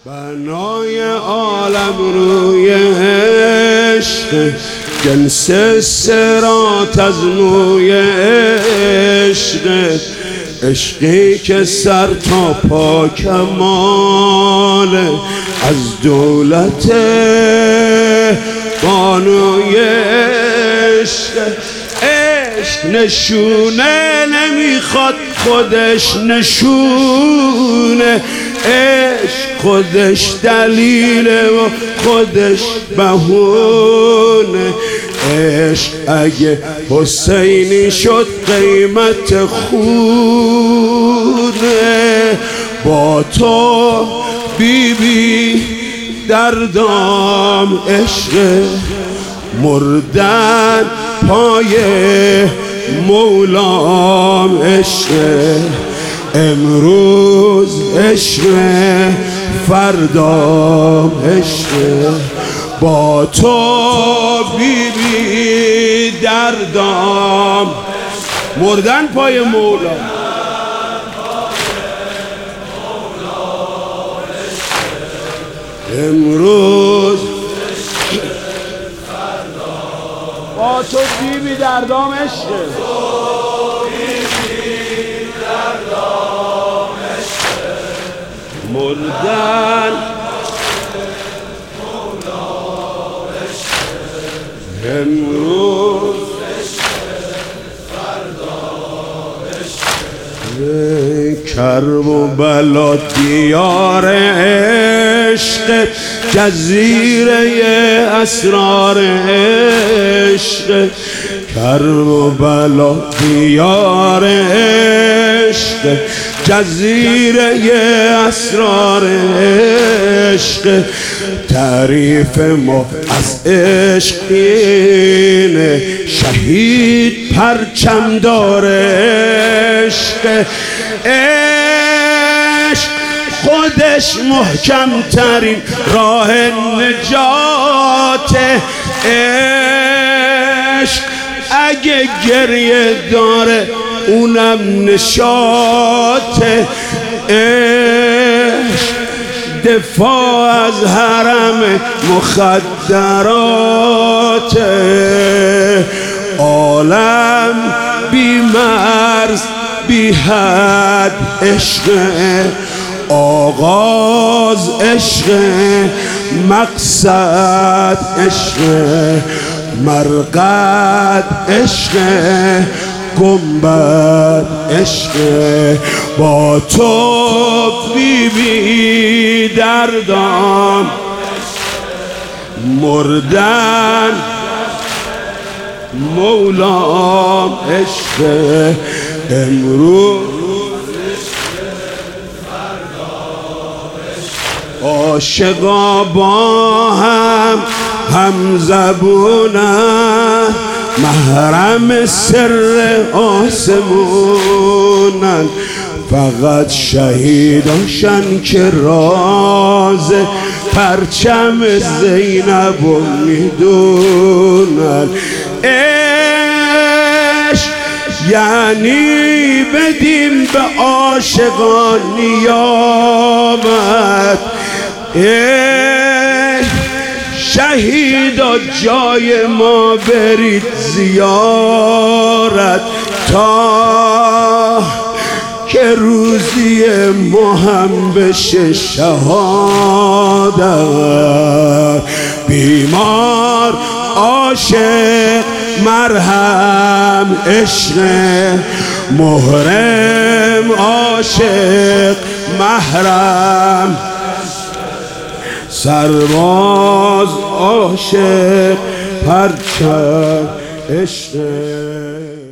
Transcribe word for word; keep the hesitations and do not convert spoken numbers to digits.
بنای عالم روی عشق، جنس صراط از موی عشق، عشقی که سر تا پا کماله، از دولت بانوی عشق. عشق نشونه نمیخواد خودش نشونه، عشق خودش دلیله و خودش بهونه. عشق اگه حسینی شد قیمت خونه، با تو بی بی دردام عشق، مردن پای مولام عشق. امروز عشق فردام عشق، با تو بی بی دردام، مردن پای مولام. امروز با تو بی بی دردام عشق، مردن امروز کرب و بلا دیار عشق، جزیره اسرار عشق. کرب و بلا دیار عشق، جزیره اسرار عشق. تعریف ما از عشق اینه، شهید پرچم داره عشق. عشق خودش محکم ترین راه نجات. عشق اگه گریه داره اونم نشاط. عشق دفاع از حرم مخدرات. عالم بی مرز بی حد عشق، آغاز عشق، مقصد عشق، مرقد عشق، گنبد عشق. با تو بی بی دردام، مردن مولام عشق. امروز عاشقا با هم هم زبونن، محرم سر آسمونن. فقط شهیداشن که راز پرچم زینب و میدونن. عشق یعنی بدیم به عاشقان نیامد. شهیدا جای ما برید زیارت، تا که روزی ما هم بشه شهادت. بیمار عاشق مرهم عشق، محرم عاشق محرم. سرباز عاشق پرچم عشق.